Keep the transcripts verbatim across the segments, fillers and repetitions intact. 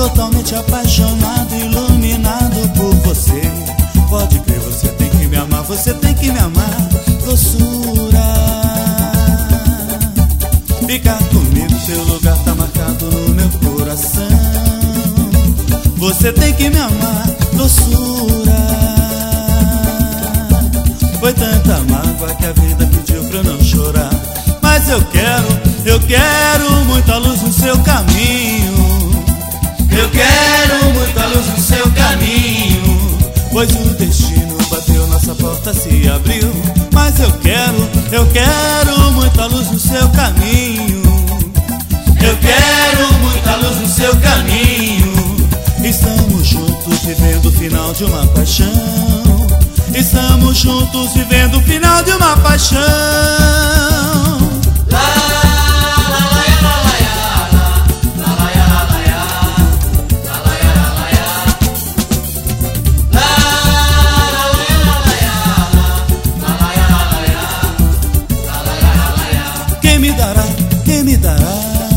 totalmente apaixonado, iluminado por você. Pode crer, você tem que me amar, você tem que me amar. Doçura, fica comigo, teu lugar tá marcado no meu coração. Você tem que me amar, doçura. Foi tanta mágoa que a vida pediu pra eu não chorar, mas eu quero, eu quero muita luz no seu caminho. Eu quero muita luz no seu caminho, pois o destino bateu, nossa porta se abriu. Mas eu quero, eu quero muita luz no seu caminho. Eu quero muita luz no seu caminho. Estamos juntos vivendo o final de uma paixão. Estamos juntos vivendo o final de uma paixão. Quem me dará, quem me dará?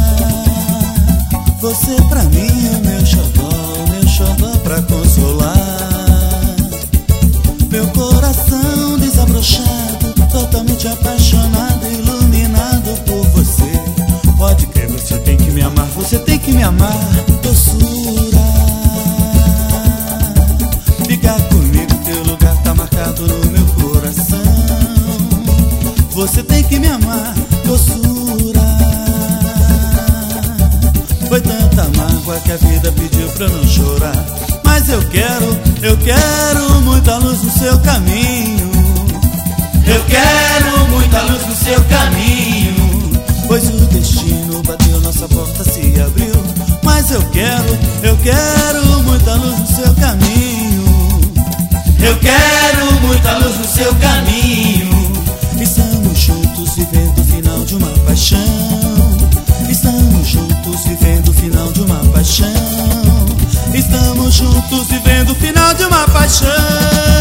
Você pra mim é o meu xodó, meu xodó pra consolar. Meu coração desabrochado, totalmente apaixonado, iluminado por você. Pode crer, você tem que me amar, você tem que me amar. Doçura, fica comigo, teu lugar tá marcado no meu coração. Você tem que me amar, doçura. Foi tanta mágoa que a vida pediu pra eu não chorar, mas eu quero, eu quero muita luz no seu caminho. Eu quero muita luz no seu caminho, pois o destino bateu, nossa porta se abriu. Mas eu quero, eu quero muita luz no seu caminho. Eu quero muita luz no seu caminho. Estamos juntos vivendo o final de uma paixão. Estamos juntos vivendo o final de uma paixão. Estamos juntos vivendo o final de uma paixão.